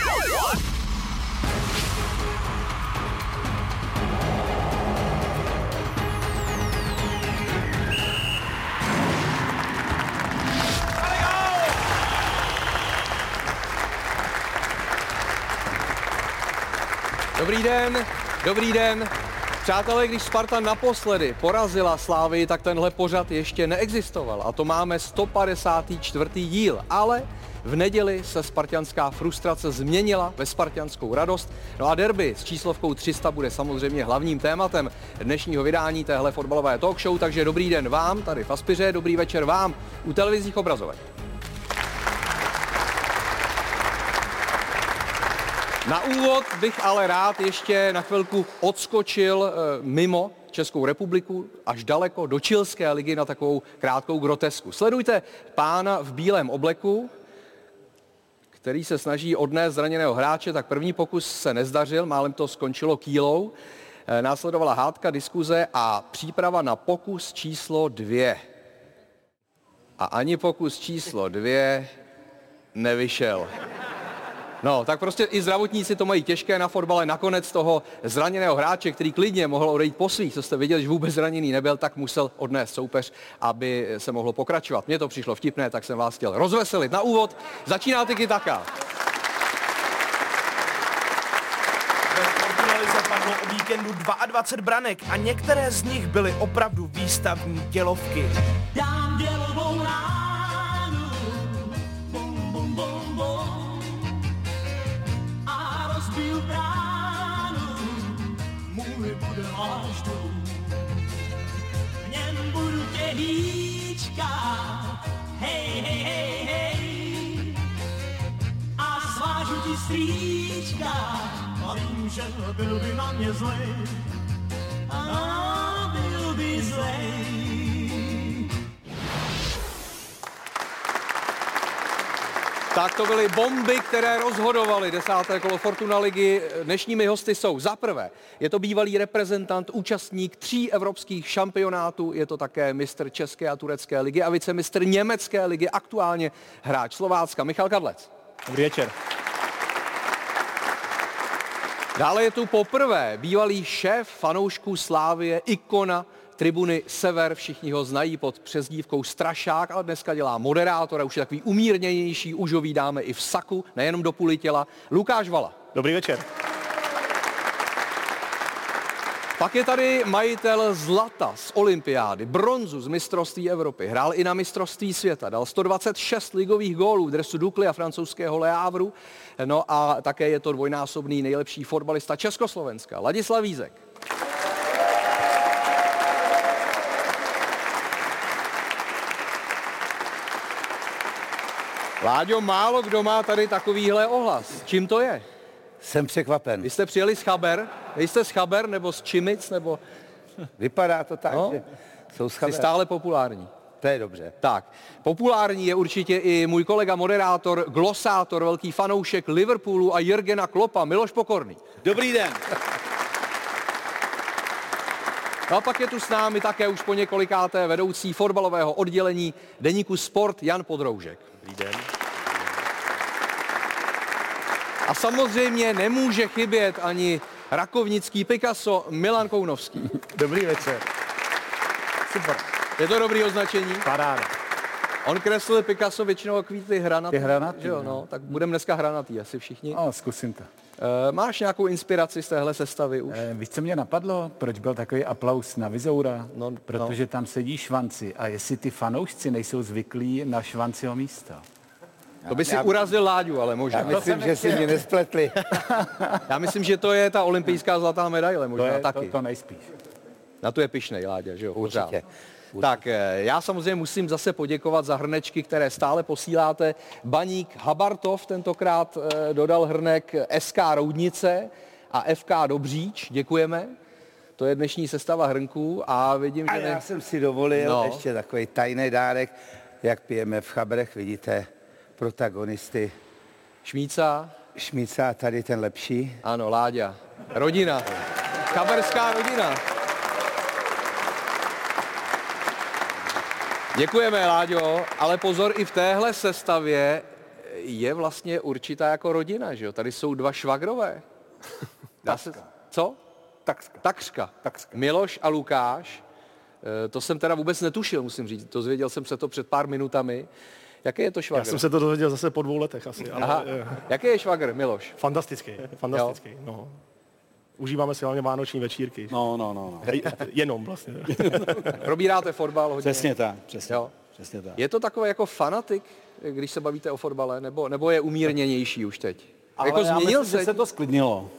Dobrý den, dobrý den. Přátelé, když Sparta naposledy porazila Slavii, tak tenhle pořad ještě neexistoval. A to máme 154. díl. Ale v neděli se spartanská frustrace změnila ve spartanskou radost. No a derby s číslovkou 300 bude samozřejmě hlavním tématem dnešního vydání téhle fotbalové talk show. Takže dobrý den vám tady v Aspiře, dobrý večer vám u televizních obrazovek. Na úvod bych ale rád ještě na chvilku odskočil mimo Českou republiku až daleko do chilské ligy na takovou krátkou grotesku. Sledujte pána v bílém obleku, který se snaží odnést zraněného hráče, tak první pokus se nezdařil, málem to skončilo kýlou. Následovala hádka, diskuze a příprava na pokus číslo 2. A ani pokus číslo 2 nevyšel. No, tak prostě i zdravotníci to mají těžké na fotbale. Nakonec toho zraněného hráče, který klidně mohl odejít po svých, co jste viděli, že vůbec zraněný nebyl, tak musel odnést soupeř, aby se mohlo pokračovat. Mně to přišlo vtipné, tak jsem vás chtěl rozveselit. Na úvod začíná Tiki Taka. Se padlo o víkendu 22 branek a některé z nich byly opravdu výstavní dělovky. Dám dělovou ránu, bum, bum, bum, bum. A rozbiju bránu, můj bude váš dům. V něm budu tě hýčkat, hej, hej, hej, hej. A svážu ti stříčka, a vím, že byl by na mě zlej. A byl by zlej. Tak to byly bomby, které rozhodovaly 10. kolo Fortuna ligy. Dnešními hosty jsou za prvé, je to bývalý reprezentant, účastník 3 evropských šampionátů, je to také mistr České a Turecké ligy a vicemistr Německé ligy, aktuálně hráč Slovácka Michal Kadlec. Dobrý večer. Dále je tu poprvé bývalý šéf fanoušků Slavie, ikona tribuny Sever, všichni ho znají pod přezdívkou Strašák, ale dneska dělá moderátora, už je takový umírněnější, už ho vídáme i v saku, nejenom do půli těla. Lukáš Vala. Dobrý večer. Pak je tady majitel zlata z olympiády, bronzu z mistrovství Evropy, hrál i na mistrovství světa, dal 126 ligových gólů v dresu Dukly a francouzského Le Havru, no a také je to dvojnásobný nejlepší fotbalista Československa, Ladislav Vízek. Láďo, málo kdo má tady takovýhle ohlas. Čím to je? Jsem překvapen. Vy jste přijeli z Chaber? Nejste z Chaber nebo z Čimic? Nebo... Vypadá to tak, No. že jsou z Jsi Chaber. stále populární. To je dobře. Tak, populární je určitě i můj kolega moderátor, glosátor, velký fanoušek Liverpoolu a Jurgena Kloppa, Miloš Pokorný. Dobrý den. No a pak je tu s námi také už po několikáté vedoucí fotbalového oddělení deníku Sport Jan Podroužek. Dobrý den. A samozřejmě nemůže chybět ani rakovnický Picasso Milan Kounovský. Dobrý večer. Super. Je to dobrý označení? Paráda. On kreslil Picasso většinou takový ty hranatý. Ty hranatý, že jo, no. Tak budeme dneska hranatý asi všichni. No, zkusím to. Máš nějakou inspiraci z téhle sestavy už? Víš, co mě napadlo? Proč byl takový aplaus na Vizoura? No, Protože tam sedí Švanci a jestli ty fanoušci nejsou zvyklí na Švanciho místo. To by si urazil Láďu, ale možná. Já myslím, že si mě nespletli. Já myslím, že to je ta olympijská zlatá medaile, možná To je taky. to nejspíš. Na to je pyšnej, Láďa, že jo? Určitě. Pořád. Tak já samozřejmě musím zase poděkovat za hrnečky, které stále posíláte. Baník Habartov tentokrát dodal hrnek SK Roudnice a FK Dobříč. Děkujeme. To je dnešní sestava hrnků a vidím, A že... já jsem si dovolil No. ještě takový tajný dárek, jak pijeme v Chabrech, vidíte protagonisty. Šmíca, Šmíca, tady ten lepší. ano, Láďa. Rodina. Chaberská rodina. Děkujeme, Láďo, ale pozor, i v téhle sestavě je vlastně určitá jako rodina, že jo? Tady jsou dva švagrové. Co? Takřka. Miloš a Lukáš. To jsem teda vůbec netušil, musím říct. Dozvěděl jsem se to před pár minutami. Jaký je to švagr? Já jsem se to dozvěděl zase po 2 letech asi. Ale, Aha. Jaký je švagr, Miloš? Fantastický. No. Užíváme si hlavně vánoční večírky. No. Jenom vlastně. Probíráte fotbal hodně? Přesně tak. Je to takový jako fanatik, když se bavíte o fotbale, nebo je umírněnější už teď? Ale jako já změnil myslím, že se to sklidnilo.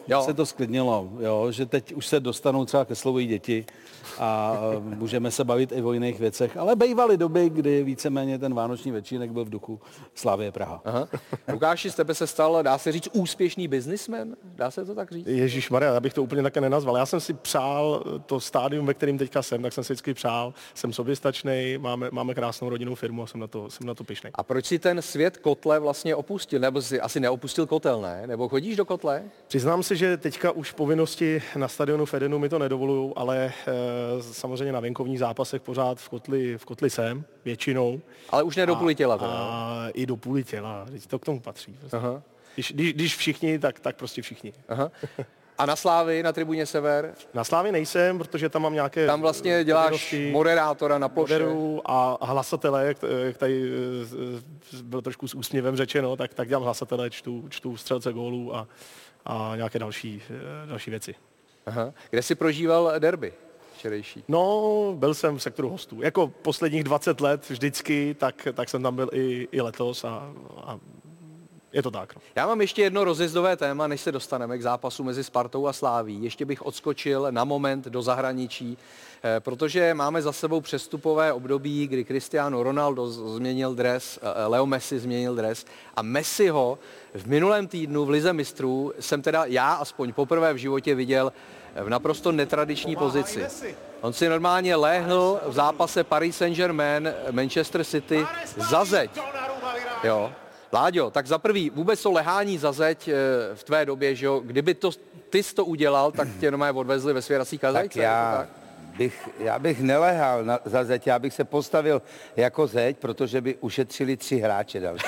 Že teď už se dostanou třeba ke slovu i děti a můžeme se bavit i o jiných věcech. Ale bývaly doby, kdy víceméně ten vánoční večírek byl v duchu Slavie Praha. Aha. Lukáši, z tebe se stal, dá se říct, úspěšný businessman? Dá se to tak říct? Ježišmarja, já bych to úplně také nenazval. Já jsem si přál to stádium, ve kterém teďka jsem, tak jsem si vždycky přál. Jsem soběstačnej, máme krásnou rodinnou firmu a jsem na to pyšnej. A proč si ten svět kotle vlastně opustil? Nebo si asi neopustil kotel, ne? Nebo chodíš do kotle? Přiznám se, že teďka už povinnosti na stadionu Fedenu mi to nedovolují, ale samozřejmě na venkovních zápasech pořád v kotli jsem, většinou. Ale už ne do půli těla. A i do půli těla, to k tomu patří. Prostě. Aha. Když všichni, tak prostě všichni. Aha. A na Slávii, na tribuně Sever? Na Slávii nejsem, protože tam mám nějaké... Tam vlastně děláš moderátora na ploše. A hlasatele, jak tady bylo trošku s úsměvem řečeno, tak dělám hlasatele, čtu střelce gólů a nějaké další věci. Aha. Kde jsi prožíval derby včerejší? No, byl jsem v sektoru hostů. Jako posledních 20 let vždycky, tak jsem tam byl i letos a je to tak. No. Já mám ještě jedno rozjezdové téma, než se dostaneme k zápasu mezi Spartou a Slaví. Ještě bych odskočil na moment do zahraničí, protože máme za sebou přestupové období, kdy Cristiano Ronaldo změnil dres, Leo Messi změnil dres a Messiho v minulém týdnu v Lize mistrů jsem teda já aspoň poprvé v životě viděl v naprosto netradiční pozici. On si normálně léhl v zápase Paris Saint-Germain, Manchester City za zeď. Jo. Láďo, tak za prvý, vůbec to lehání za zeď v tvé době, že jo, kdyby ty jsi to udělal, tak tě normálně odvezli ve svěrací kazajce. Já bych nelehal za zeď, já bych se postavil jako zeď, protože by ušetřili 3 hráče další.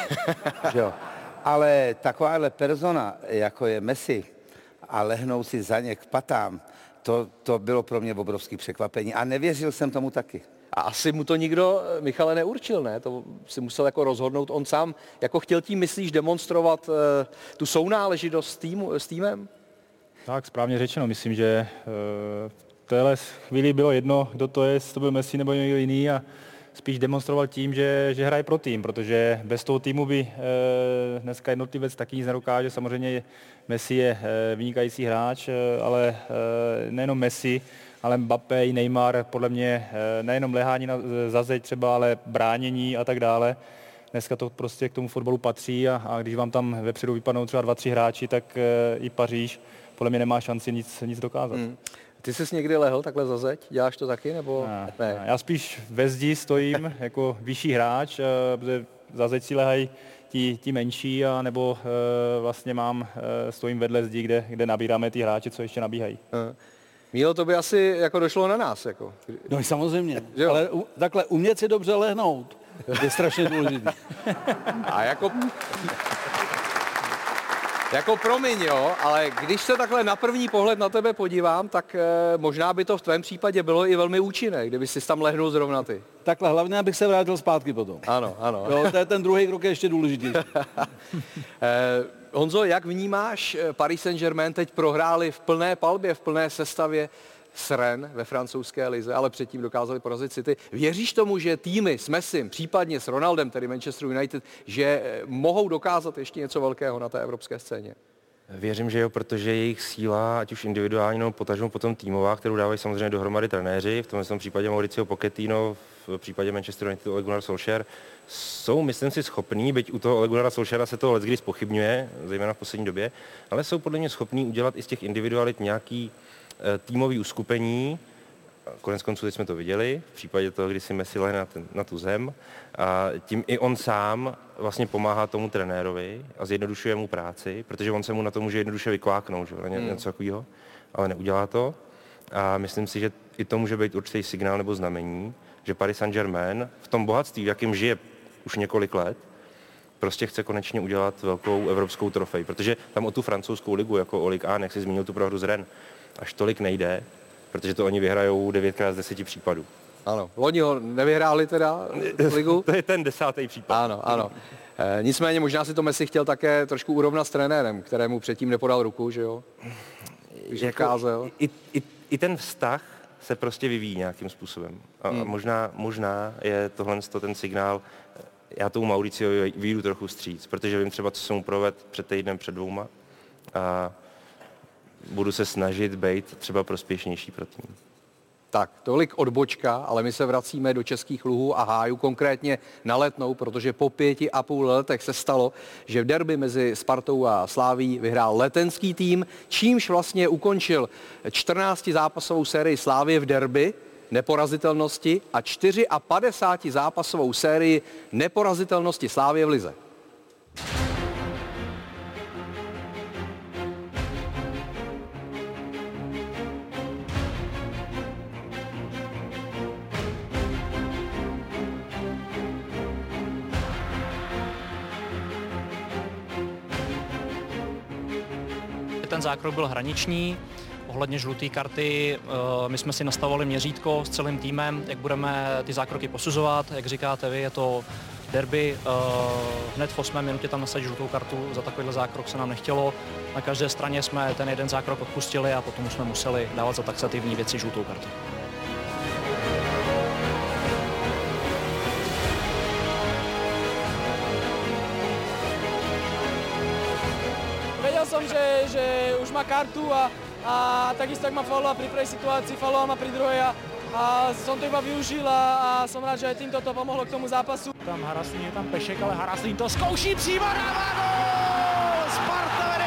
Ale takováhle persona, jako je Messi, a lehnou si za ně k patám, to bylo pro mě obrovské překvapení a nevěřil jsem tomu taky. A asi mu to nikdo, Michale, neurčil, ne? To si musel jako rozhodnout on sám. Jako chtěl tím, myslíš, demonstrovat tu sounáležitost s týmem? Tak, správně řečeno. Myslím, že v téhle chvíli bylo jedno, kdo to je, jestli to byl Messi nebo někdo jiný a spíš demonstroval tím, že hraje pro tým, protože bez toho týmu by dneska jednotlivec taky nic nedokáže. Samozřejmě Messi je vynikající hráč, ale nejenom Messi, ale Mbappé i Neymar, podle mě nejenom lehání za zeď třeba, ale bránění a tak dále. Dneska to prostě k tomu fotbalu patří a když vám tam vepředu vypadnou třeba 2-3 hráči, tak i Paříž podle mě nemá šanci nic dokázat. Ty jsi někdy lehl takhle za zeď? Děláš to taky, nebo ne? Já spíš ve zdi stojím jako vyšší hráč, protože za zeď si lehají ti menší, nebo vlastně stojím vedle zdi, kde nabíráme ty hráče, co ještě nabíhají. Mílo, to by asi jako došlo na nás. Jako. No samozřejmě, ale takhle umět si dobře lehnout je strašně důležité. A jako promiň, jo, ale když se takhle na první pohled na tebe podívám, tak možná by to v tvém případě bylo i velmi účinné, kdyby jsi tam lehnul zrovna ty. Takhle, hlavně abych se vrátil zpátky potom. Ano. Jo, ten druhý krok je ještě důležitější. Honzo, jak vnímáš Paris Saint-Germain? Teď prohráli v plné palbě, v plné sestavě s Rennes ve francouzské lize, ale předtím dokázali porazit City. Věříš tomu, že týmy s Messim, případně s Ronaldem, tedy Manchester United, že mohou dokázat ještě něco velkého na té evropské scéně? Věřím, že jo, protože jejich síla, ať už individuální nebo potažmo potom týmová, kterou dávají samozřejmě dohromady trenéři, v tomhle případě Mauricio Pochettino, v případě Manchester United Ole Gunnar Solskjaer, jsou, myslím si, schopní, byť u toho Ole Gunnara Solskjaera se to leckdy zpochybňuje, zejména v poslední době, ale jsou podle mě schopní udělat i z těch individualit nějaký týmový uskupení. Konec konců teď jsme to viděli, v případě toho, kdy si Messi lehne na tu zem. A tím i on sám vlastně pomáhá tomu trenérovi a zjednodušuje mu práci, protože on se mu na to může jednoduše vykváknout, že? Něco takového, ale neudělá to. A myslím si, že i to může být určitý signál nebo znamení, že Paris Saint-Germain v tom bohatství, v jakém žije už několik let, prostě chce konečně udělat velkou evropskou trofej, protože tam o tu francouzskou ligu, jako o Ligue 1, jak si zmínil tu prohru z Rennes, až tolik nejde, protože to oni vyhrajou 9x z 10 případů. Ano, loni ho nevyhráli teda ligu. To je ten 10. případ. Ano. Nicméně možná si to Messi chtěl také trošku urovnat s trenérem, kterému předtím nepodal ruku, že jo? I ten vztah se prostě vyvíjí nějakým způsobem. A možná je tohle ten signál, já tomu Mauriciovi vyjdu trochu vstříc, protože vím třeba, co jsem mu provedl před týdnem, před 2 a budu se snažit být třeba prospěšnější pro tým. Tak, tolik odbočka, ale my se vracíme do Českých Luhů a hájů, konkrétně na Letnou, protože po 5,5 letech se stalo, že v derby mezi Spartou a Slavií vyhrál letenský tým, čímž vlastně ukončil 14zápasovou sérii Slavie v derby neporazitelnosti a 54zápasovou sérii neporazitelnosti Slavie v lize. Ten zákrok byl hraniční, ohledně žluté karty, my jsme si nastavovali měřítko s celým týmem, jak budeme ty zákroky posuzovat, jak říkáte vy, je to derby, hned v 8. minutě tam nasadit žlutou kartu, za takovýhle zákrok se nám nechtělo, na každé straně jsme ten jeden zákrok odpustili a potom jsme museli dávat za taxativní věci žlutou kartu. Vedel som, že už má kartu a takisto ak ma fauloval pri prvej situácii, fauloval ma pri druhej a som to iba využil a som rád, že aj týmto to pomohlo k tomu zápasu. Tam Haraslín, je tam Pešek, ale Haraslín to zkouší přímo, dává gól! Sparta vede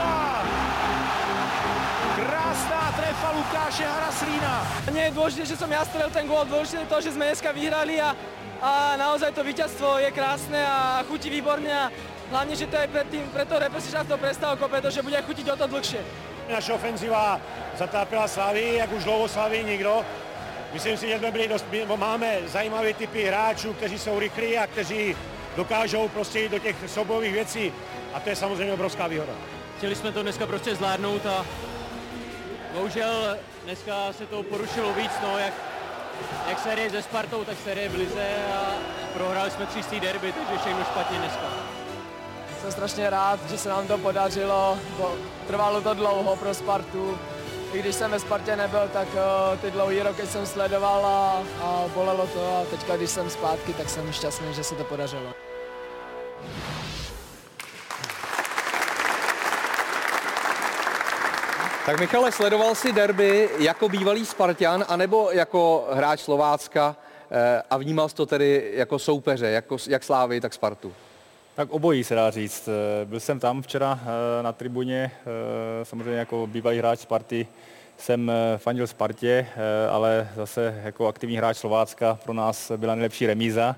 1-0. Krásná trefa Lukáše Haraslína. Nie je dôležité, že som ja strelil ten gól, dôležité je to, že sme dneska vyhrali a naozaj to víťazstvo je krásne a chutí výborne a hlavne, že to je pre to reprezentačnou prestávkou, pretože bude chutiť o to dlhšie. Naše ofenzíva zatápila Slavii, jak už dlouho Slavii nikdo. Myslím si, že máme zajímavé typy hráčů, kteří jsou rychlí a kteří dokážou prostě jít do těch soubojových věcí a to je samozřejmě obrovská výhoda. Chtěli jsme to dneska prostě zvládnout a bohužel dneska se to porušilo víc, no, jak série se Spartou, tak série v lize a prohráli jsme 3. derby, takže všechno špatně dneska. Jsem strašně rád, že se nám to podařilo, trvalo to dlouho pro Spartu. I když jsem ve Spartě nebyl, tak ty dlouhý roky jsem sledoval a bolelo to a teďka, když jsem zpátky, tak jsem šťastný, že se to podařilo. Tak Michale, sledoval jsi derby jako bývalý Spartan, anebo jako hráč Slovácka a vnímal jsi to tedy jako soupeře, jak Slávii, tak Spartu? Tak obojí se dá říct. Byl jsem tam včera na tribuně, samozřejmě jako bývalý hráč Sparty jsem fandil Spartě, ale zase jako aktivní hráč Slovácka pro nás byla nejlepší remíza.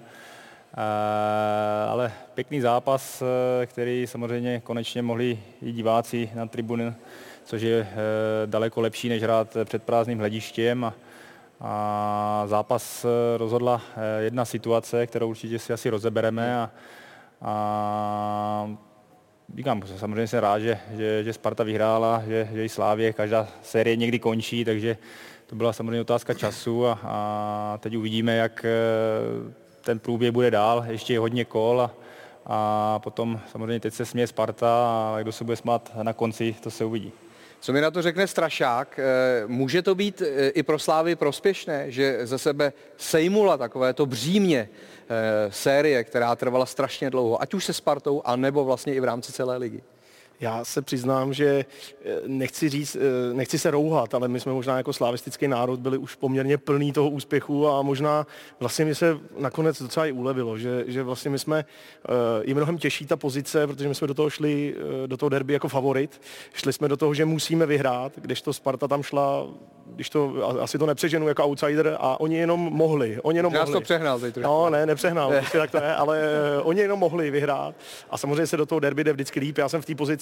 Ale pěkný zápas, který samozřejmě konečně mohli i diváci na tribuny, což je daleko lepší, než hrát před prázdným hledištěm. A zápas rozhodla jedna situace, kterou určitě si asi rozebereme. A říkám, samozřejmě jsem rád, že Sparta vyhrála, že i Slavie, každá série někdy končí, takže to byla samozřejmě otázka času a teď uvidíme, jak ten průběh bude dál, ještě je hodně kol a potom samozřejmě teď se směje Sparta a kdo se bude smát na konci, to se uvidí. Co mi na to řekne Strašák, může to být i pro Slávy prospěšné, že ze sebe sejmula takové to břímě série, která trvala strašně dlouho, ať už se Spartou, anebo vlastně i v rámci celé ligy? Já se přiznám, že nechci se rouhat, ale my jsme možná jako slavistický národ byli už poměrně plný toho úspěchu a možná vlastně mi se nakonec docela i ulevilo, že vlastně my jsme i mnohem těžší ta pozice, protože my jsme do toho šli, do toho derby jako favorit. Šli jsme do toho, že musíme vyhrát, kdežto Sparta tam šla, když to asi to nepřeženu jako outsider a oni jenom mohli. Nás to přehnal teď trošku. No, nepřehnal, tak to ne, ale oni jenom mohli vyhrát a samozřejmě se do toho derby jde vždycky líp. Já jsem v té pozici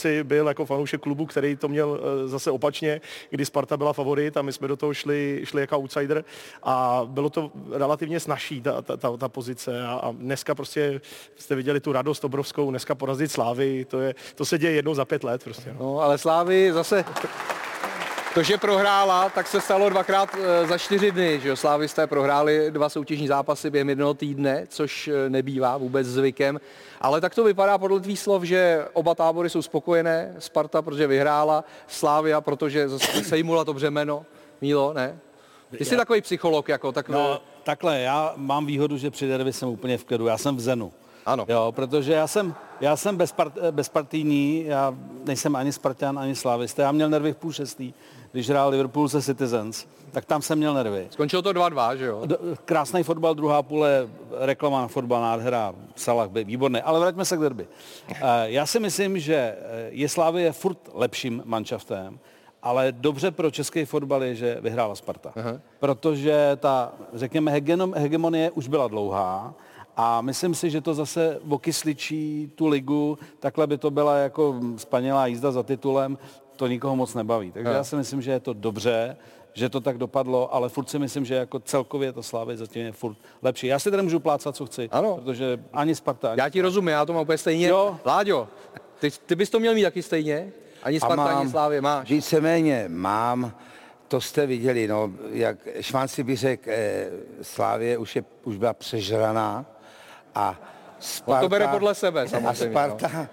si byl jako fanoušek klubu, který to měl zase opačně, kdy Sparta byla favorit a my jsme do toho šli jako outsider a bylo to relativně snazší ta pozice a dneska prostě jste viděli tu radost obrovskou, dneska porazit Slávy, to se děje jednou za 5 let prostě. No, ale Slávy zase... To, že prohrála, tak se stalo 2krát za 4 dny, že jo? Slávisté prohráli 2 soutěžní zápasy během 1 týdne, což nebývá vůbec zvykem. Ale tak to vypadá podle tvých slov, že oba tábory jsou spokojené. Sparta, protože vyhrála, Slavia, protože sejmula to břemeno. Mílo, ne? Ty jsi takový psycholog, jako tak... No, takhle, já mám výhodu, že při derby jsem úplně v klidu, já jsem v zenu. Ano. Jo, protože já jsem bezpartijní, já nejsem ani Spartan, ani Slávista. Já měl nervy v 5:30, když hrál Liverpool se Citizens, tak tam jsem měl nervy. Skončilo to 2-2, že jo? Krásný fotbal, druhá půle, reklama na fotbal, nádhera, Salah byl výborný, ale vraťme se k derby. Já si myslím, že je Slavie furt lepším manšaftem, ale dobře pro český fotbal je, že vyhrála Sparta. Aha. Protože ta, řekněme, hegemonie už byla dlouhá, a myslím si, že to zase okysličí tu ligu, takhle by to byla jako spanělá jízda za titulem, to nikoho moc nebaví. Takže já si myslím, že je to dobře, že to tak dopadlo, ale furt si myslím, že jako celkově to Slavie zatím je furt lepší. Já si tady můžu plácat, co chci, protože ani Sparta... Já ti rozumím, já to mám úplně stejně. Jo. Láďo, ty bys to měl mít taky stejně? Ani Sparta, ani Slavie máš? Víceméně mám. To jste viděli, no, jak Švanci by řekl, Slavie už byla přežraná. A Sparta, to bere podle sebe, samozřejmě. A Sparta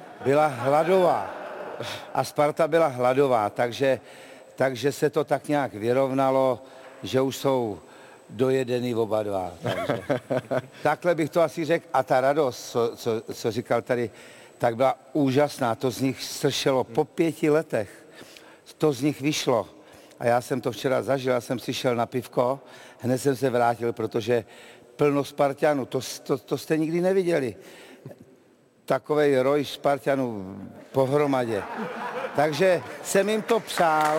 byla hladová. Takže se to tak nějak vyrovnalo, že už jsou dojedený oba dva. Takže. Takhle bych to asi řekl. A ta radost, co říkal tady, tak byla úžasná. To z nich stršelo po 5 letech. To z nich vyšlo. A já jsem to včera zažil, já jsem si šel na pivko, hned jsem se vrátil, protože plno Spartanů, to jste nikdy neviděli. Takovej roj Spartanů pohromadě. Takže jsem jim to přál.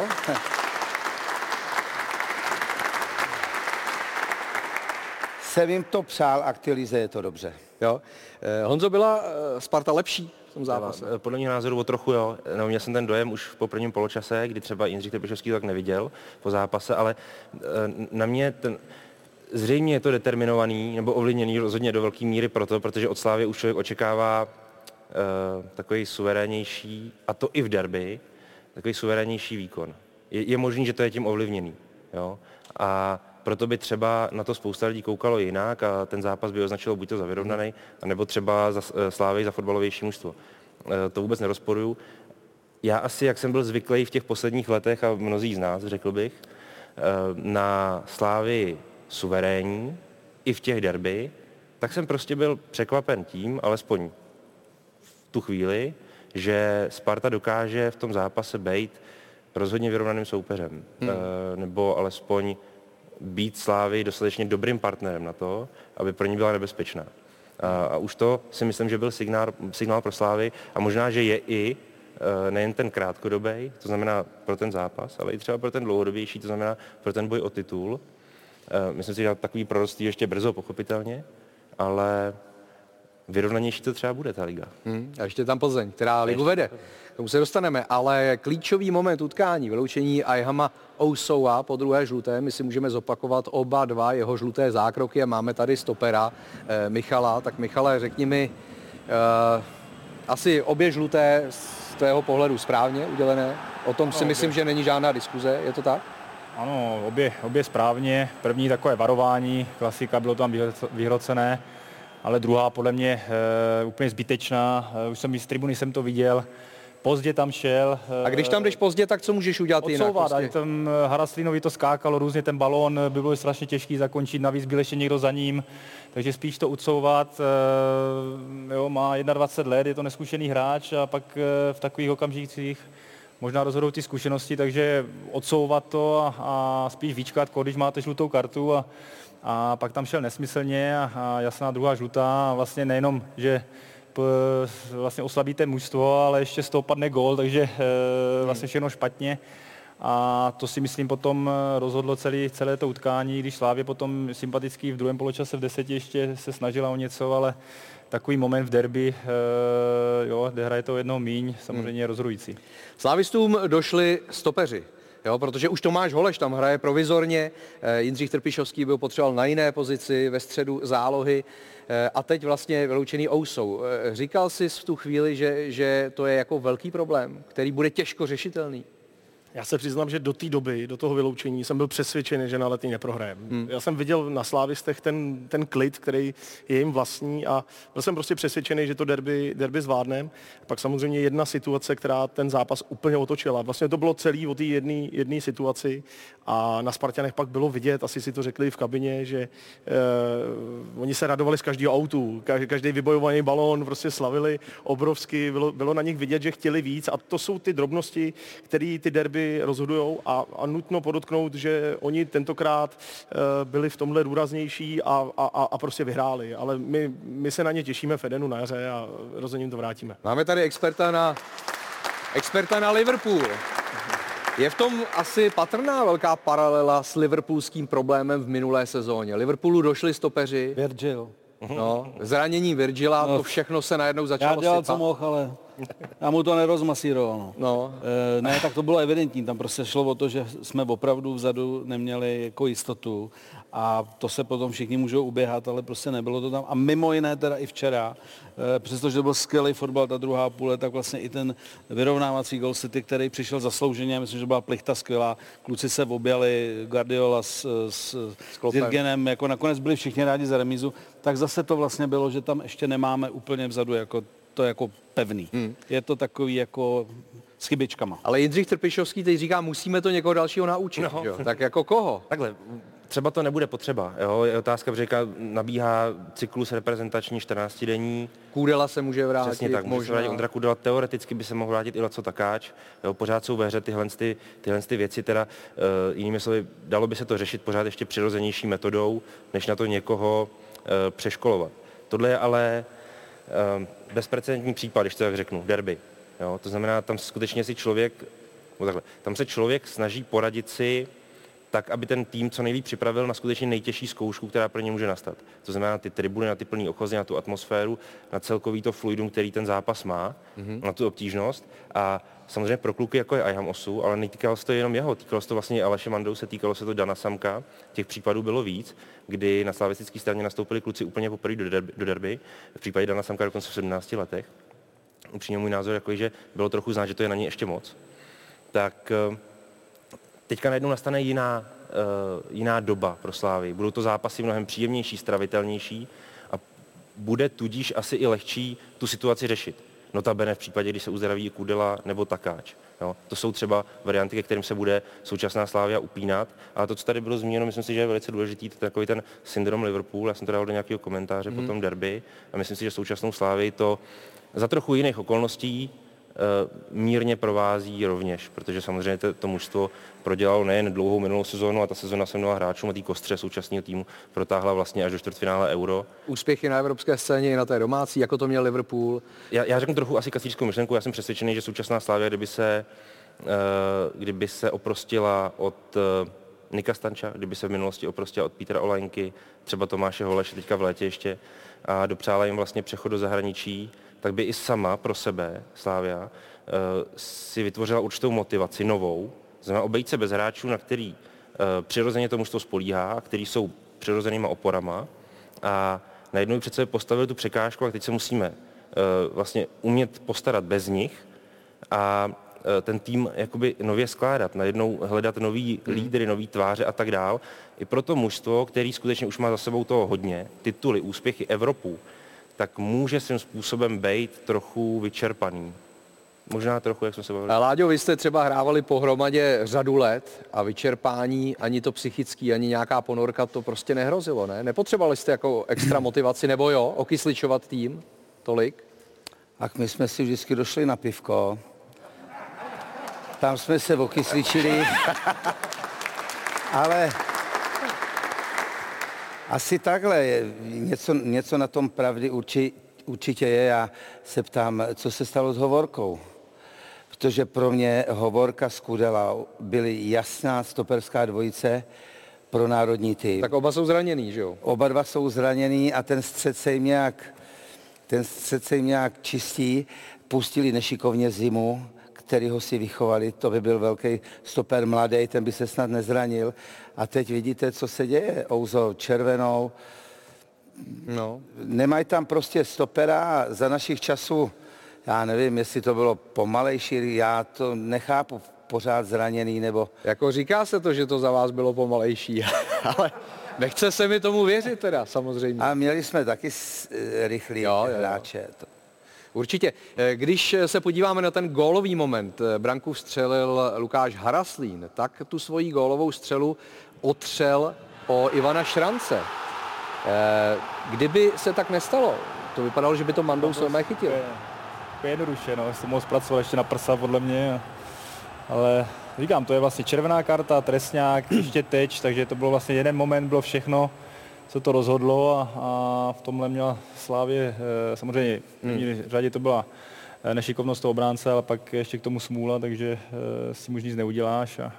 A k té lize je to dobře. Jo. Honzo, byla Sparta lepší v tom zápase? Podle mého názoru o trochu jo. No, měl jsem ten dojem už po prvním poločase, kdy třeba Jindřich Trpišovský tak neviděl po zápase, ale na mě zřejmě je to determinovaný nebo ovlivněný rozhodně do velké míry protože od Slávy už člověk očekává takový suverénnější, a to i v derby, takový suverénnější výkon. Je možný, že to je tím ovlivněný. Jo? A proto by třeba na to spousta lidí koukalo jinak a ten zápas by označilo buď to za vyrovnaný, nebo třeba za Slávy za fotbalovější mužstvo. To vůbec nerozporuju. Já asi, jak jsem byl zvyklý v těch posledních letech, a mnozí z nás, řekl bych, na Slávy suverénní, i v těch derby, tak jsem prostě byl překvapen tím, alespoň v tu chvíli, že Sparta dokáže v tom zápase být rozhodně vyrovnaným soupeřem. Nebo alespoň být Slávy dostatečně dobrým partnerem na to, aby pro ní byla nebezpečná. A už to si myslím, že byl signál pro Slávy a možná, že je i nejen ten krátkodobý, to znamená pro ten zápas, ale i třeba pro ten dlouhodobější, to znamená pro ten boj o titul. Myslím si, že takový prorostí ještě brzo, pochopitelně, ale vyrovnanější to třeba bude ta liga. A ještě tam Plzeň, která ligu vede. K tomu se dostaneme, ale klíčový moment utkání, vyloučení Ayhama Oussoua po druhé žluté, my si můžeme zopakovat oba dva jeho žluté zákroky a máme tady stopera Michala. Tak Michale, řekni mi, asi obě žluté z tvého pohledu správně udělené? O tom si myslím, že není žádná diskuze, je to tak? Ano, obě správně. První takové varování, klasika, bylo tam vyhrocené, ale druhá podle mě úplně zbytečná. Už jsem z tribuny jsem to viděl. Pozdě tam šel. A když tam jdeš pozdě, tak co můžeš udělat jinak? Prostě? Tam Haraslinovi to skákalo různě, ten balón by bylo strašně těžký zakončit, navíc byl ještě někdo za ním, takže spíš to odsouvat. Jo, má 21 let, je to neskušený hráč a pak v takových okamžicích možná rozhodou ty zkušenosti, takže odsouvat to a spíš vyčkat, když máte žlutou kartu a pak tam šel nesmyslně a jasná druhá žlutá a vlastně nejenom, že vlastně oslabíte mužstvo, ale ještě z toho padne gól, takže vlastně všechno špatně. A to si myslím potom rozhodlo celé to utkání, když Slavia potom sympatický v druhém poločase v 10 ještě se snažila o něco, ale takový moment v derby, kde hraje to jednou míň, samozřejmě je rozhodující. Slávistům došli stopeři. Jo, protože už Tomáš Holeš tam hraje provizorně, Jindřich Trpišovský byl potřeboval na jiné pozici ve středu zálohy a teď vlastně vyloučený Ousou. Říkal jsi v tu chvíli, že to je jako velký problém, který bude těžko řešitelný? Já se přiznám, že do té doby, do toho vyloučení, jsem byl přesvědčený, že na Letný neprohrajeme. Já jsem viděl na Slávistech ten klid, který je jim vlastní a byl jsem prostě přesvědčený, že to derby zvládneme. Pak samozřejmě jedna situace, která ten zápas úplně otočila. Vlastně to bylo celý o té jedné situaci a na Spartanech pak bylo vidět, asi si to řekli v kabině, že oni se radovali z každého autu, každý vybojovaný balón prostě slavili obrovsky, bylo na nich vidět, že chtěli víc a to jsou ty drobnosti, které ty derby rozhodujou a nutno podotknout, že oni tentokrát byli v tomhle důraznější a prostě vyhráli. Ale my se na ně těšíme v Edenu na jaře a rozhodně jim to vrátíme. Máme tady experta na Liverpool. Je v tom asi patrná velká paralela s liverpoolským problémem v minulé sezóně. Liverpoolu došli stopeři. Virgil. No, zranění Virgila, to všechno se najednou začalo sypat. Já dělal, co mohl, ale já mu to nerozmasíroval. Ne, tak to bylo evidentní. Tam prostě šlo o to, že jsme opravdu vzadu neměli jako jistotu a to se potom všichni můžou uběhat, ale prostě nebylo to tam. A mimo jiné teda i včera, přestože byl skvělý fotbal ta druhá půle, tak vlastně i ten vyrovnávací gol City, který přišel zaslouženě, myslím, že byla plichta skvělá. Kluci se objali, Guardiola s Jürgenem, jako nakonec byli všichni rádi za remízu, tak zase to vlastně bylo, že tam ještě nemáme úplně vzadu jako to jako pevný. Je to takový jako s chybičkama. Ale Jindřich Trpišovský teď říká, musíme to někoho dalšího naučit. No. Jo? Tak jako koho? Takhle, třeba to nebude potřeba. Jo? Je otázka, že nabíhá cyklus reprezentační 14denní. Kůdela se může vrátit. Přesně tak, může se vrátit Ondra Kůdela. Teoreticky by se mohl vrátit i Laco Takáč. Jo? Pořád jsou ve hře tyhle věci, teda jinými slovy, dalo by se to řešit pořád ještě přirozenější metodou, než na to někoho přeškolovat. Tohle je ale bezprecedentní případ, když to tak řeknu, derby. Jo? To znamená, tam skutečně si tam se člověk snaží poradit si tak, aby ten tým co nejlíp připravil na skutečně nejtěžší zkoušku, která pro ně může nastat. To znamená na ty tribuny, na ty plný ochozy, na tu atmosféru, na celkový to fluidum, který ten zápas má, na tu obtížnost. A samozřejmě pro kluky, jako je Ayham Osu, ale netýkalo se to jenom jeho, týkalo se to vlastně i Aleše Mandouse, týkalo se to Dana Samka. Těch případů bylo víc, kdy na slavistické straně nastoupili kluci úplně poprvé do derby, v případě Dana Samka dokonce v 17 letech. Upřímně můj názor je, že bylo trochu znát, že to je na něj ještě moc. Tak teďka najednou nastane jiná doba pro Slávy. Budou to zápasy mnohem příjemnější, stravitelnější a bude tudíž asi i lehčí tu situaci řešit. Notabene v případě, když se uzdraví Kůdela nebo Takáč. Jo. To jsou třeba varianty, ke kterým se bude současná Slavia upínat. Ale to, co tady bylo zmíněno, myslím si, že je velice důležitý, to je takový ten syndrom Liverpool. Já jsem to dal do nějakého komentáře po tom derby a myslím si, že současnou Slavii to za trochu jiných okolností mírně provází rovněž, protože samozřejmě to mužstvo prodělalo nejen dlouhou minulou sezónu a ta sezóna se mnoha hráčům a té kostře současného týmu protáhla vlastně až do čtvrtfinále Euro. Úspěchy na evropské scéně i na té domácí, jako to měl Liverpool. Já řeknu trochu asi kacířskou myšlenku, já jsem přesvědčený, že současná Slavia, kdyby se oprostila od Nika Stanča, kdyby se v minulosti oprostila od Petra Olajnky, třeba Tomáše Holeše teďka v létě ještě a dopřála jim vlastně přechod do zahraničí, tak by i sama pro sebe, Slavia, si vytvořila určitou motivaci novou, znamená obejít se bez hráčů, na který přirozeně to mužstvo spolíhá, který jsou přirozenýma oporama a najednou před sebe postavili tu překážku a teď se musíme vlastně umět postarat bez nich a ten tým jakoby nově skládat, najednou hledat nový lídry, nový tváře a tak dál. I pro to mužstvo, který skutečně už má za sebou toho hodně, tituly, úspěchy, Evropu, tak může svým způsobem být trochu vyčerpaný. Možná trochu, jak jsme se bavili. Láďo, vy jste třeba hrávali pohromadě řadu let a vyčerpání, ani to psychický, ani nějaká ponorka, to prostě nehrozilo, ne? Nepotřebovali jste jako extra motivaci, nebo jo, okysličovat tým tolik? Ach, my jsme si vždycky došli na pivko. Tam jsme se okysličili. Ale asi takhle, něco na tom pravdy určitě je. Já se ptám, co se stalo s Hovorkou. Protože pro mě Hovorka s Kudelou byly jasná stoperská dvojice pro národní tým. Tak oba jsou zraněný, že jo? Oba dva jsou zraněný a ten střed se jim nějak ten se jim nějak čistí, pustili nešikovně Zimu, kterýho si vychovali, to by byl velký stoper mladý, ten by se snad nezranil. A teď vidíte, co se děje, Ouzo červenou. No. Nemají tam prostě stopera za našich časů, já nevím, jestli to bylo pomalejší, já to nechápu, pořád zraněný, nebo... Jako říká se to, že to za vás bylo pomalejší, ale nechce se mi tomu věřit teda, samozřejmě. A měli jsme taky rychlý hráče. Určitě. Když se podíváme na ten gólový moment, branku vstřelil Lukáš Haraslín, tak tu svoji gólovou střelu otřel o Ivana Šrance. Kdyby se tak nestalo, to vypadalo, že by to Mandou Solmé chytil. Jednoduše, no, jsem mohl zpracovat ještě na prsa podle mě, ale říkám, to je vlastně červená karta, trestňák, ještě teč, takže to bylo vlastně jeden moment, bylo všechno, co to rozhodlo a v tomhle měla Slávě, samozřejmě v první řadě to byla nešikovnost toho obránce, ale pak ještě k tomu smůla, takže si už nic neuděláš a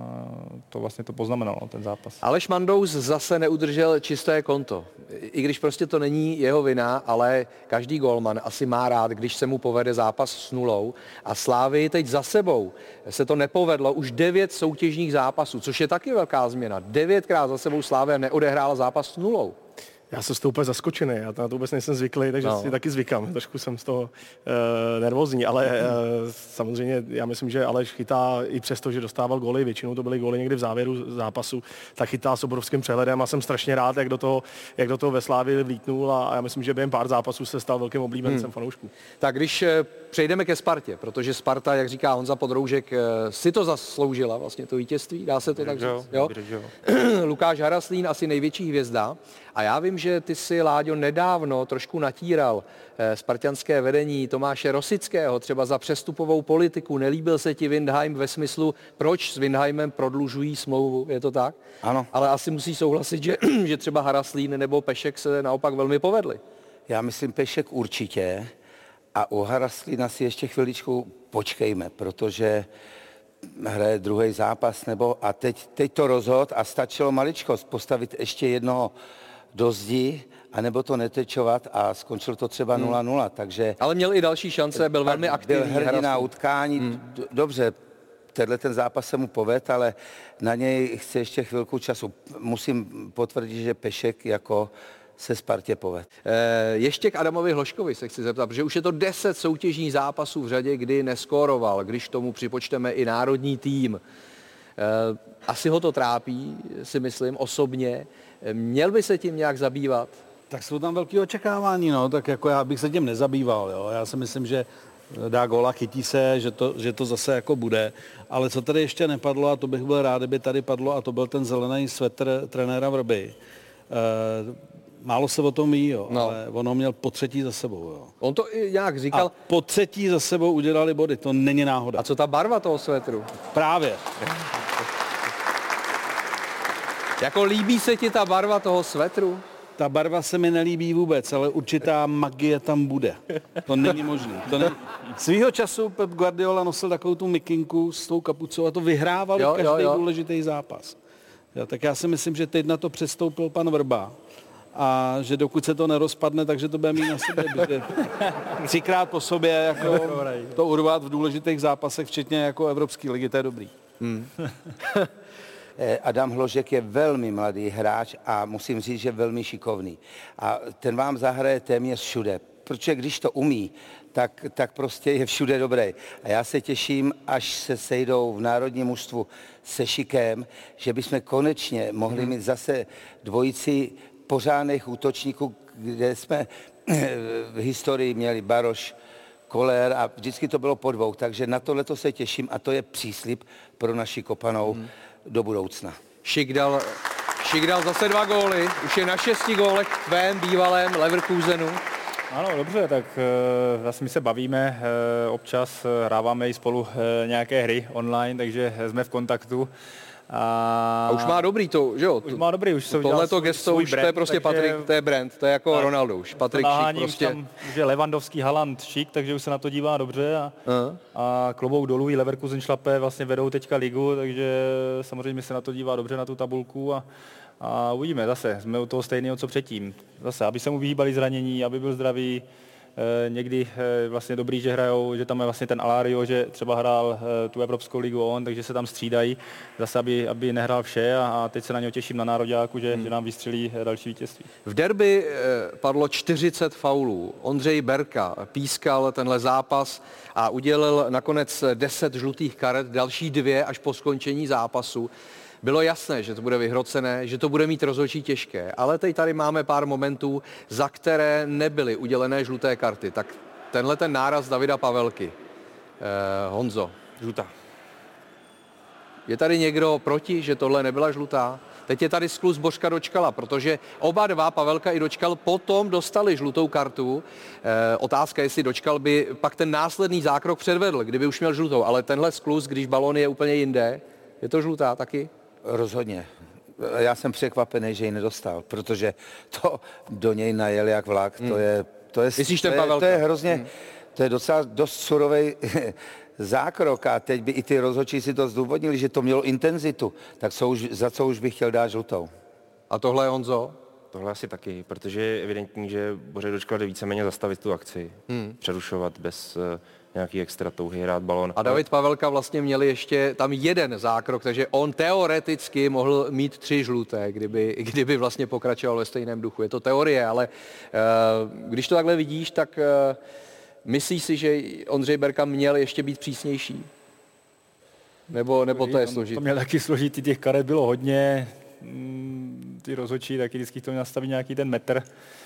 to vlastně to poznamenalo, ten zápas. Aleš Mandous zase neudržel čisté konto. I když prostě to není jeho vina, ale každý golman asi má rád, když se mu povede zápas s nulou. A Slávii teď za sebou se to nepovedlo už 9 soutěžních zápasů, což je taky velká změna. 9krát za sebou Slávia neodehrála zápas s nulou. Já jsem z toho úplně zaskočený, já na to vůbec nejsem zvyklý, takže si taky zvykám. Trošku jsem z toho nervózní, ale samozřejmě já myslím, že Aleš chytá i přesto, že dostával góly, většinou to byly góly někdy v závěru zápasu, tak chytá s obrovským přehledem a jsem strašně rád, jak do toho ve Slávii vlítnul a já myslím, že během pár zápasů se stal velkým oblíbencem fanoušků. Tak když přejdeme ke Spartě, protože Sparta, jak říká Honza Podroužek, si to zasloužila vlastně to vítězství, dá se to tak říct. Jo? Lukáš Haraslín asi největší hvězda. A já vím, že ty si, Láďo, nedávno trošku natíral spartanské vedení Tomáše Rosického, třeba za přestupovou politiku. Nelíbil se ti Windheim ve smyslu, proč s Windheimem prodlužují smlouvu, je to tak? Ano. Ale asi musí souhlasit, že třeba Haraslín nebo Pešek se naopak velmi povedli. Já myslím, Pešek určitě a u Haraslína si ještě chviličku počkejme, protože hraje druhý zápas, a teď to rozhod a stačilo maličkost postavit ještě jednoho do zdi, anebo to netečovat a skončil to třeba 0-0, takže... Ale měl i další šance, byl velmi aktivní. Byl hrdina utkání, dobře, ten zápas se mu povedl, ale na něj chce ještě chvilku času. Musím potvrdit, že Pešek jako se Spartě povedl. Ještě k Adamovi Hloškovi se chci zeptat, protože už je to 10 soutěžních zápasů v řadě, kdy neskóroval, když tomu připočteme i národní tým. Asi ho to trápí, si myslím, osobně. Měl by se tím nějak zabývat? Tak jsou tam velké očekávání, tak jako já bych se tím nezabýval, jo. Já si myslím, že dá góla, chytí se, že to zase jako bude. Ale co tady ještě nepadlo, a to bych byl rád, kdyby tady padlo, a to byl ten zelený svetr trenéra Vrby. Málo se o tom ví, jo, ale on ho měl po třetí za sebou. Jo. On to i nějak říkal. A po třetí za sebou udělali body, to není náhoda. A co ta barva toho svetru? Právě. Jako líbí se ti ta barva toho svetru? Ta barva se mi nelíbí vůbec, ale určitá magie tam bude. To není možné. Svýho času Pep Guardiola nosil takovou tu mikinku s tou kapucou a to vyhrávali každý důležitý zápas. Tak já si myslím, že teď na to přestoupil pan Vrba a že dokud se to nerozpadne, takže to bude mít na sobě. Třikrát po sobě jako to urvat v důležitých zápasech, včetně jako Evropské ligy, to je dobrý. Adam Hložek je velmi mladý hráč a musím říct, že velmi šikovný. A ten vám zahraje téměř všude. Protože když to umí, tak prostě je všude dobrý. A já se těším, až se sejdou v národním mužstvu se Šikem, že bychom konečně mohli mít zase dvojici pořádných útočníků, kde jsme v historii měli Baroš, Koller a vždycky to bylo po dvou. Takže na tohleto se těším a to je příslib pro naši Kopanou do budoucna. Šik dal zase 2 góly, už je na 6 gólech v tvém bývalém Leverkusenu. Ano, dobře, tak vlastně my se bavíme, občas hráváme i spolu nějaké hry online, takže jsme v kontaktu A už má dobrý to, že jo? Už má dobrý, už se tohleto gesto už brand, to je prostě Patrik, to je brand, to je jako Ronaldo už. Patrik Šik prostě. Tam, že Lewandowski, Haaland, Šik, takže už se na to dívá dobře a klobouk dolů i Leverkusen šlape vlastně vedou teďka ligu, takže samozřejmě se na to dívá dobře na tu tabulku a uvidíme zase, jsme u toho stejného, co předtím. Zase, aby se mu vyhýbali zranění, aby byl zdravý, někdy vlastně dobrý, že hrajou, že tam je vlastně ten Alario, že třeba hrál tu Evropskou ligu on, takže se tam střídají, zase aby nehrál vše a teď se na něho těším na nároďáku, že nám vystřelí další vítězství. V derby padlo 40 faulů. Ondřej Berka pískal tenhle zápas a udělil nakonec 10 žlutých karet, další 2 až po skončení zápasu. Bylo jasné, že to bude vyhrocené, že to bude mít rozhodčí těžké, ale teď tady máme pár momentů, za které nebyly udělené žluté karty. Tak tenhle ten náraz Davida Pavelky. Honzo. Žlutá. Je tady někdo proti, že tohle nebyla žlutá? Teď je tady skluz Božka Dočkala, protože oba dva, Pavelka i Dočkal, potom dostali žlutou kartu. Otázka, jestli Dočkal by pak ten následný zákrok předvedl, kdyby už měl žlutou, ale tenhle skluz, když balón je úplně jinde, je to žlutá taky? Rozhodně. Já jsem překvapený, že ji nedostal, protože to do něj najel jak vlak. To je hrozně, to je docela dost surovej zákrok a teď by i ty rozhodčí si to zdůvodnili, že to mělo intenzitu, tak za co už bych chtěl dát žlutou. A tohle je Honzo? Tohle asi taky, protože je evidentní, že Bořek Dočkal jde víceméně zastavit tu akci, přerušovat bez nějaký extra touhy, hrát balon. A David Pavelka vlastně měli ještě tam jeden zákrok, takže on teoreticky mohl mít 3 žluté, kdyby vlastně pokračoval ve stejném duchu. Je to teorie, ale když to takhle vidíš, tak myslíš si, že Ondřej Berka měl ještě být přísnější? Nebo to je složitý? To měl taky složitý, těch karet bylo hodně. Ty rozhodčí taky vždycky to nastaví nějaký ten metr.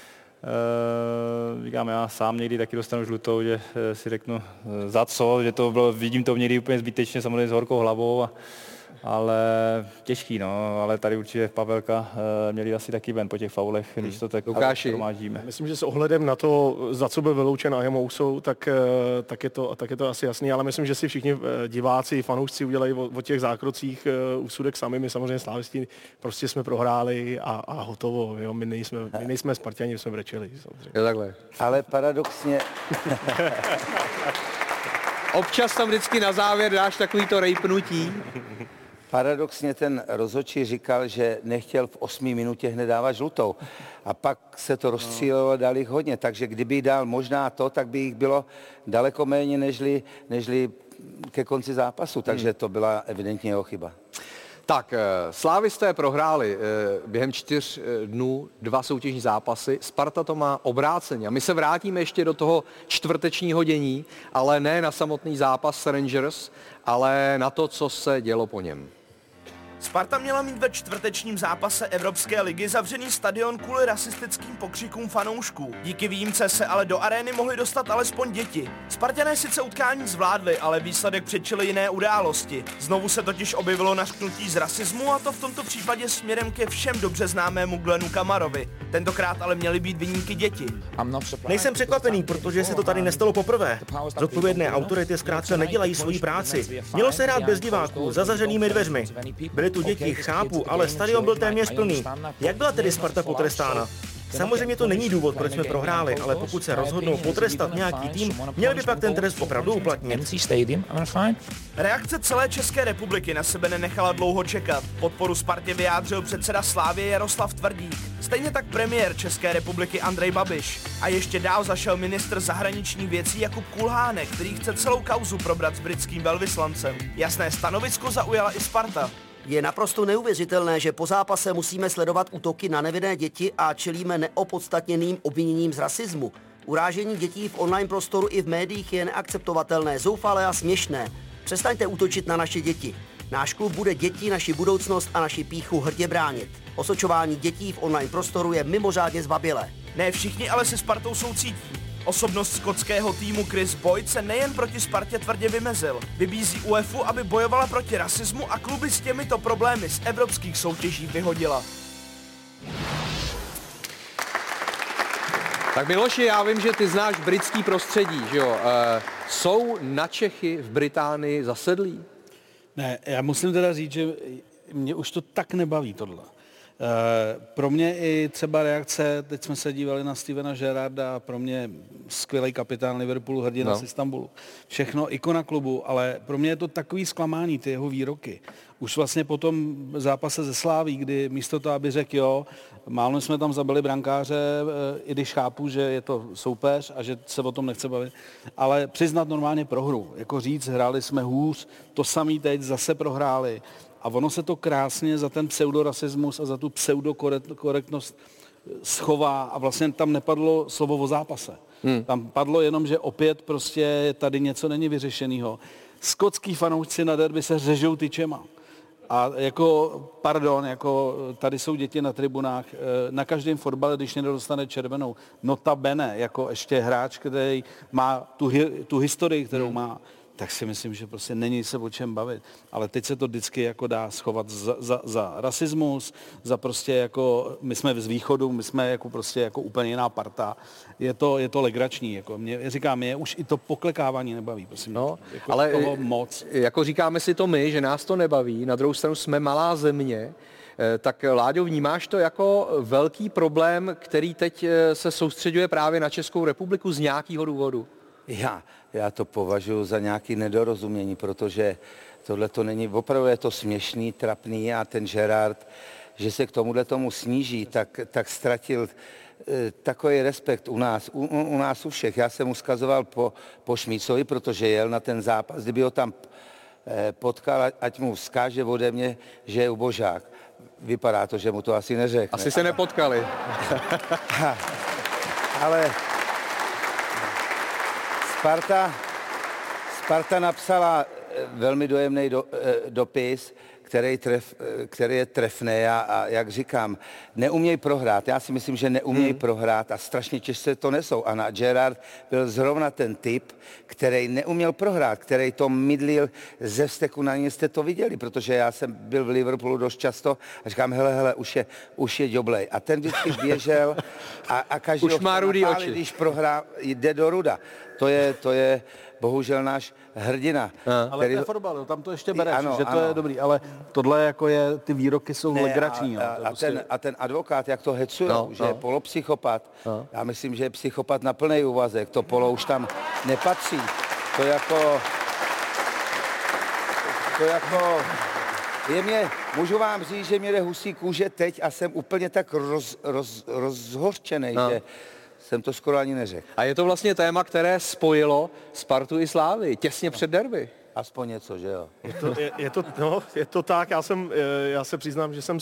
Říkám, já sám někdy taky dostanu žlutou, že si řeknu za co, že to bylo, vidím to někdy úplně zbytečně, samozřejmě s horkou hlavou, ale těžký, no, ale tady určitě Pavelka měli asi taky ven po těch faulech, když to tak promážíme. Myslím, že s ohledem na to, za co byl vyloučen Ajamousou, tak je to asi jasný, ale myslím, že si všichni diváci, fanoušci udělají o těch zákrocích úsudek sami. My samozřejmě slávisti prostě jsme prohráli a hotovo. Jo? My nejsme Sparťani, jsme brečeli. Je takhle. Ale paradoxně... Občas tam vždycky na závěr dáš takovýto rejpnutí. Paradoxně ten rozhodčí říkal, že nechtěl v 8 minutě hned dávat žlutou. A pak se to rozstřílelo a dal jich hodně. Takže kdyby dal možná to, tak by jich bylo daleko méně, nežli ke konci zápasu. Takže to byla evidentně jeho chyba. Tak, slávisté prohráli během 4 dnů 2 soutěžní zápasy. Sparta to má obráceně. A my se vrátíme ještě do toho čtvrtečního dění, ale ne na samotný zápas s Rangers, ale na to, co se dělo po něm. Sparta měla mít ve čtvrtečním zápase Evropské ligy zavřený stadion kvůli rasistickým pokřikům fanoušků. Díky výjimce se ale do arény mohly dostat alespoň děti. Spartané sice utkání zvládli, ale výsledek předčily jiné události. Znovu se totiž objevilo nařknutí z rasismu, a to v tomto případě směrem ke všem dobře známému Glenu Kamarovi. Tentokrát ale měly být viníky děti. Nejsem překvapený, protože se to tady nestalo poprvé. Zodpovědné autority zkrátka nedělají svoji práci. Mělo se hrát bez diváků, za zavřenými dveřmi. Byly tu děti, chápu, ale stadion byl téměř plný. Jak byla tedy Sparta potrestána? Samozřejmě to není důvod, proč jsme prohráli, ale pokud se rozhodnou potrestat nějaký tým, měli by pak ten trest opravdu uplatnit. Reakce celé České republiky na sebe nenechala dlouho čekat. Podporu Spartě vyjádřil předseda Slávie Jaroslav Tvrdík. Stejně tak premiér České republiky Andrej Babiš. A ještě dál zašel ministr zahraničních věcí Jakub Kulhánek, který chce celou kauzu probrat s britským velvyslancem. Jasné stanovisko zaujala i Sparta. Je naprosto neuvěřitelné, že po zápase musíme sledovat útoky na nevinné děti a čelíme neopodstatněným obviněním z rasismu. Urážení dětí v online prostoru i v médiích je neakceptovatelné, zoufalé a směšné. Přestaňte útočit na naše děti. Náš klub bude děti, naši budoucnost a naši pýchu hrdě bránit. Osočování dětí v online prostoru je mimořádně zbabělé. Ne všichni ale se Spartou soucítí. Osobnost skotského týmu Chris Boyd se nejen proti Spartě tvrdě vymezil. Vybízí UEFA, aby bojovala proti rasismu a kluby s těmito problémy z evropských soutěží vyhodila. Tak Miloši, já vím, že ty znáš britský prostředí, že jo? Jsou na Čechy v Británii zasedlí? Ne, já musím teda říct, že mě už to tak nebaví tohle. Pro mě i třeba reakce, teď jsme se dívali na Stevena Gerrarda, pro mě skvělý kapitán Liverpoolu, hrdina z Istanbulu. Všechno, ikona klubu, ale pro mě je to takový zklamání, ty jeho výroky. Už vlastně po tom zápase ze Sláví, kdy místo toho, aby řekl jo, málem jsme tam zabili brankáře, i když chápu, že je to soupeř a že se o tom nechce bavit, ale přiznat normálně prohru. Jako říct, hráli jsme hůř, to samý teď zase prohráli. A ono se to krásně za ten pseudorasismus a za tu pseudokorektnost schová a vlastně tam nepadlo slovo o zápase. Tam padlo jenom, že opět prostě tady něco není vyřešenýho. Skotský fanoušci na derby se řežou tyčema. A jako, pardon, jako tady jsou děti na tribunách, na každém fotbale, když někdo dostane červenou, notabene, jako ještě hráč, který má tu historii, kterou má, tak si myslím, že prostě není se o čem bavit. Ale teď se to vždycky jako dá schovat za rasismus, za prostě jako, my jsme z východu, my jsme jako prostě jako úplně jiná parta. Je to legrační, jako mě už i to poklekávání nebaví, prosím. No, jako ale toho moc. Jako říkáme si to my, že nás to nebaví, na druhou stranu jsme malá země, tak Láďo, vnímáš to jako velký problém, který teď se soustředuje právě na Českou republiku z nějakého důvodu? Já to považuji za nějaké nedorozumění, protože tohle to není, opravdu je to směšný, trapný a ten Gerrard, že se k tomu sníží, tak ztratil takový respekt u nás u všech. Já jsem uskazoval po Šmícovi, protože jel na ten zápas, kdyby ho tam potkal, ať mu vzkáže ode mě, že je ubožák. Vypadá to, že mu to asi neřekne. Asi se nepotkali. Ale Sparta napsala velmi dojemný dopis, který je trefný a jak říkám, neumějí prohrát. Já si myslím, že neumějí prohrát a strašně těžce to nesou. A Gerrard byl zrovna ten typ, který neuměl prohrát, který to mydlil ze vzteku, na ně jste to viděli, protože já jsem byl v Liverpoolu dost často a říkám, hele, už je ďoblej. A ten vždycky běžel a každý už má rudý oči. Když prohrá, jde do ruda. To je bohužel náš hrdina. Ale to je fotbal, tam to ještě bereš, že to je dobrý, ale tohle jako je, ty výroky jsou legrační. A ten advokát, jak to hecujou, že je polopsychopat, já myslím, že je psychopat na plný úvazek, to polo už tam nepatří. To jako můžu vám říct, že mě jde husí kůže teď a jsem úplně tak rozhořčený, že jsem to skoro ani neřekl. A je to vlastně téma, které spojilo Spartu i Slávy těsně před derby. Aspoň něco, že jo? Je to tak, já se přiznám, že jsem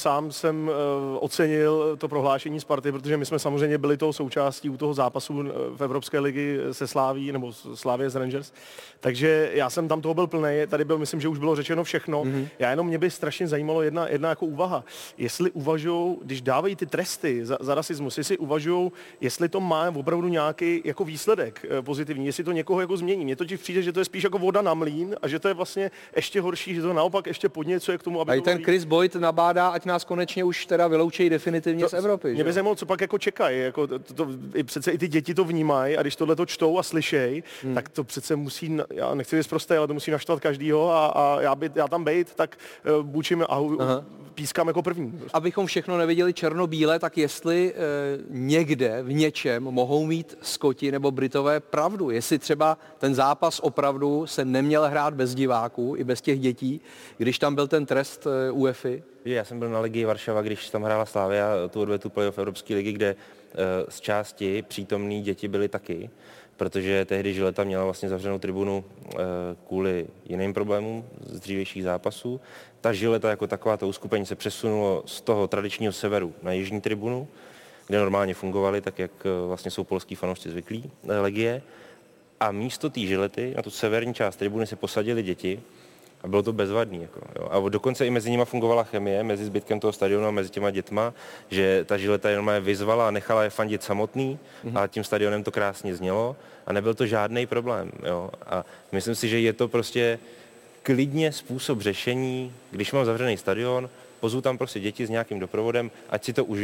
ocenil to prohlášení Sparty, protože my jsme samozřejmě byli tou součástí u toho zápasu v Evropské ligy se Sláví, nebo Slávě z Rangers, takže já jsem tam toho byl plný, tady byl, myslím, že už bylo řečeno všechno, mě by strašně zajímalo jedna jako úvaha, jestli uvažujou, když dávají ty tresty za rasismus, jestli uvažujou, jestli to má opravdu nějaký jako výsledek pozitivní, jestli to někoho jako změní. Mně totiž přijde, že to je spíš jako voda na mlýn, a že to je vlastně ještě horší, že to naopak ještě podněcuje k tomu, aby... A ten Chris Boyd nabádá, ať nás konečně už teda vyloučí definitivně z Evropy. Mě by zajímalo, co pak jako čekají. Jako přece i ty děti to vnímají a když tohle to čtou a slyšejí, tak to přece musí, já nechci být prostý, ale to musí naštvat každýho a já tam bejt, tak bučím a pískám jako první. Prostě. Abychom všechno neviděli černobíle, tak jestli někde v něčem mohou mít Skoti nebo Britové pravdu. Jestli třeba ten zápas opravdu se neměl hrát bez diváků i bez těch dětí, když tam byl ten trest UEFA. Já jsem byl na Legii Varšava, když tam hrála Slavia tu odvetu playoff Evropské ligy, kde z části přítomný děti byly taky, protože tehdy Žileta měla vlastně zavřenou tribunu kvůli jiným problémům z dřívějších zápasů. Ta Žileta jako taková, to uskupení se přesunulo z toho tradičního severu na jižní tribunu, kde normálně fungovaly, tak jak vlastně jsou polský fanoušci zvyklí, Legie. A místo té Žilety na tu severní část tribuny se posadili děti a bylo to bezvadný. Jako, jo. A dokonce i mezi nimi fungovala chemie, mezi zbytkem toho stadionu a mezi těma dětma, že ta Žileta jenom je vyzvala a nechala je fandit samotný a tím stadionem to krásně znělo a nebyl to žádný problém. Jo. A myslím si, že je to prostě klidně způsob řešení, když mám zavřený stadion, pozvu tam prostě děti s nějakým doprovodem, ať si to užijou.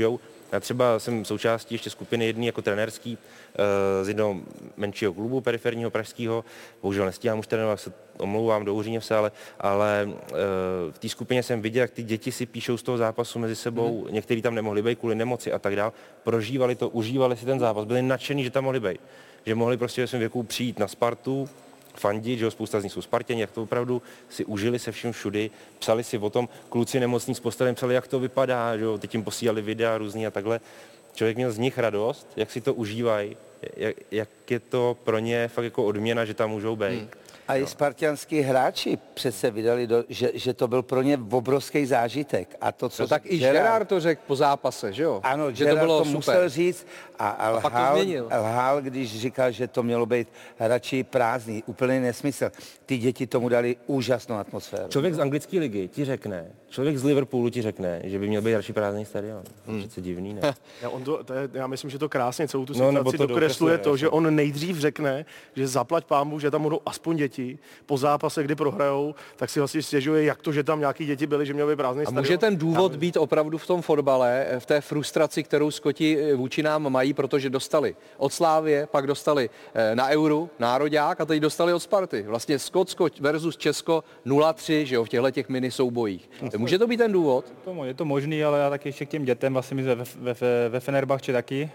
Já třeba jsem součástí ještě skupiny jedný jako trenérský z jednoho menšího klubu periferního pražského. Bohužel nestíhám už trénovat, se omlouvám do Úříněvse, ale v té skupině jsem viděl, jak ty děti si píšou z toho zápasu mezi sebou. Někteří tam nemohli být kvůli nemoci a tak dál. Prožívali to, užívali si ten zápas, byli nadšení, že tam mohli být. Že mohli prostě ve svém věku přijít na Spartu, fandit, že jo, spousta z nich jsou Spartěni, jak to opravdu si užili se vším všudy, psali si o tom, kluci nemocní s postelem psali, jak to vypadá, že jo, teď jim posílali videa různý a takhle. Člověk měl z nich radost, jak si to užívají, jak je to pro ně fakt jako odměna, že tam můžou být. A i spartianský hráči přece vydali, že to byl pro ně obrovský zážitek. A to, co no tak i Gerard to řekl po zápase, že jo? Ano, že Gerard to bylo to super. musel říct a lhal, když říkal, že to mělo být radši prázdný. Úplný nesmysl. Ty děti tomu dali úžasnou atmosféru. Člověk z anglické ligy ti řekne, člověk z Liverpoolu ti řekne, že by měl být radši prázdný stadion. To je přece divný, ne? Já myslím, že to krásně celou tu situaci dokresluje to, že on nejdřív řekne, že zaplať pánbůh, že tam budou aspoň děti. Po zápase, kdy prohrajou, tak si vlastně stěžuje, jak to, že tam nějaký děti byly, že měl být prázdný stadion. A může ten důvod být opravdu v tom fotbale, v té frustraci, kterou Skoti vůči nám mají, protože dostali od Slávie, pak dostali na Euru, nároďák a teď dostali od Sparty. Vlastně Skotsko versus Česko 0-3, že jo, v těchto mini soubojích. Může to být ten důvod? Je to možný, ale já taky ještě k těm dětem, vlastně my ve Fenerbahče taky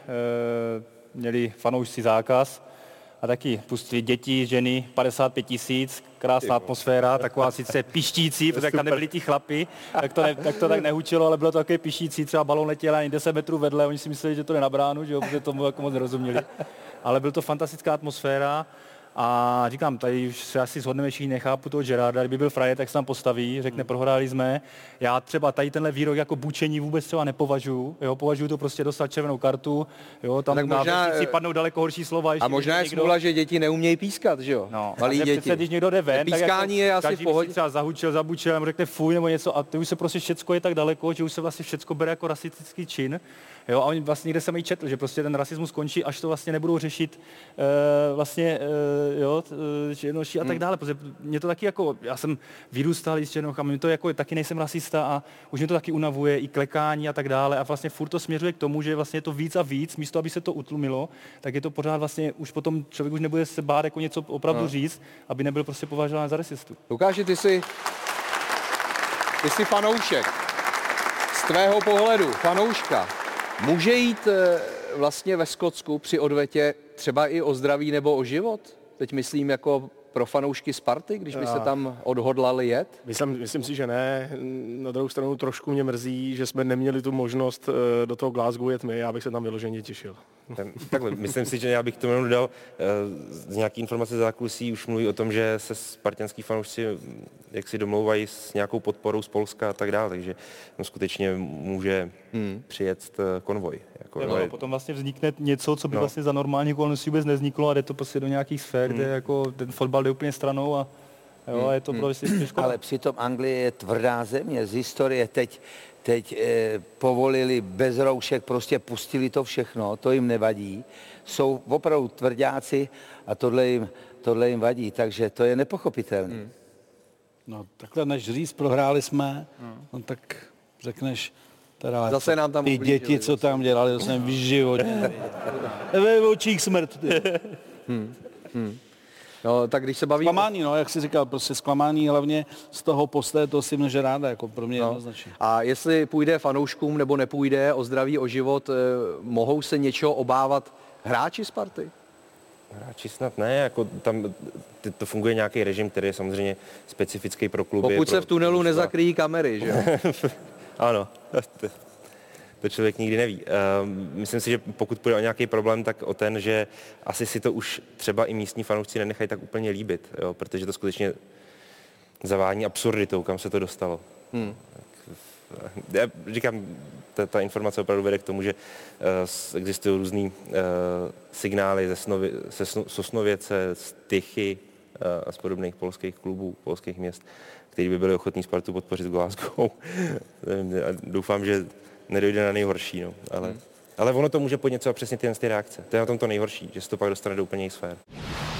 měli fanoušci zákaz. A taky pustili děti, ženy, 55 000, krásná atmosféra, taková sice pištící, protože tam nebyli ti chlapi, tak to tak nehučilo, ale bylo to také pištící, třeba balón letěl ani 10 metrů vedle, oni si mysleli, že to jde na bránu, že jo, protože tomu jako moc nerozuměli. Ale byl to fantastická atmosféra a říkám, tady už se asi shodneme, všichni nechápu toho Gerarda, kdyby byl frajer, tak se tam postaví, řekne, prohráli jsme. Já třeba tady tenhle výrok jako bučení vůbec třeba nepovažuju, jo, považuju to prostě dostat červenou kartu, jo, tam na vesnici padnou daleko horší slova. A možná je smůla, že děti neumějí pískat, že jo? No, malí děti. Přece, když někdo jde ven, pískání tak je jako, asi v pohodě. Třeba zahučil, zabučil, nebo řekne fuj nebo něco a to už se prostě všecko je tak daleko, že už se vlastně všecko bere jako rasistický čin. Jo, a oni vlastně někde jsem i četl, že prostě ten rasismus končí, až to vlastně nebudou řešit černoši a tak dále, protože mě to taky jako, já jsem vyrůstal s černochami, to jako taky nejsem rasista a už mě to taky unavuje, i klekání a tak dále a vlastně furt to směřuje k tomu, že vlastně je to víc a víc, místo aby se to utlumilo, tak je to pořád vlastně, už potom člověk už nebude se bát jako něco opravdu říct, aby nebyl prostě považován za rasistu. Lukáši, ty jsi fanoušek. Z tvého pohledu, fanouška, může jít vlastně ve Skotsku při odvetě třeba i o zdraví nebo o život? Teď myslím jako pro fanoušky Sparty, když by se tam odhodlali jet? Myslím si, že ne. Na druhou stranu trošku mě mrzí, že jsme neměli tu možnost do toho Glasgow jet my. Já bych se tam vyloženě těšil. Takhle, myslím si, že já bych tomu dodal z nějaký informace zákulisí, už mluví o tom, že se spartanský fanoušci jak si domlouvají s nějakou podporou z Polska a tak dále, takže no, skutečně může přijet konvoj. Potom vlastně vznikne něco, co by vlastně za normální okolností vůbec nevzniklo a jde to prostě do nějakých sfér, kde jako ten fotbal jde úplně stranou a je to prostě škoda. Ale přitom Anglie je tvrdá země z historie. Teď povolili bez roušek, prostě pustili to všechno, to jim nevadí. Jsou opravdu tvrdáci a tohle jim vadí, takže to je nepochopitelné. No takhle, než říct, prohráli jsme, no tak řekneš, teda zase nám tam ty děti, co tam dělali, to jsem v životě. Ve očích smrt. No, tak když se baví... Zklamání, no, jak jsi říkal, prostě zklamání hlavně z toho postoje, to si množe ráda, jako pro mě jednoznačně. A jestli půjde fanouškům nebo nepůjde o zdraví, o život, mohou se něčeho obávat hráči Sparty? Hráči snad ne, jako tam to funguje nějaký režim, který je samozřejmě specifický pro kluby. Pokud se v tunelu nezakryjí kamery, že jo? Ano, to člověk nikdy neví. Myslím si, že pokud půjde o nějaký problém, tak o ten, že asi si to už třeba i místní fanoušci nenechají tak úplně líbit, jo, protože to skutečně zavání absurditou, kam se to dostalo. Já říkám, ta informace opravdu vede k tomu, že existují různý signály ze Sosnověce, z Tychy a z podobných polských klubů, polských měst, který by byli ochotní Spartu podpořit v Glasgow. Doufám, že nedojde na nejhorší, no, ale ono to může podněcovat přesně ty reakce. To je na tom to nejhorší, že se to pak dostane do úplně jiných sfér.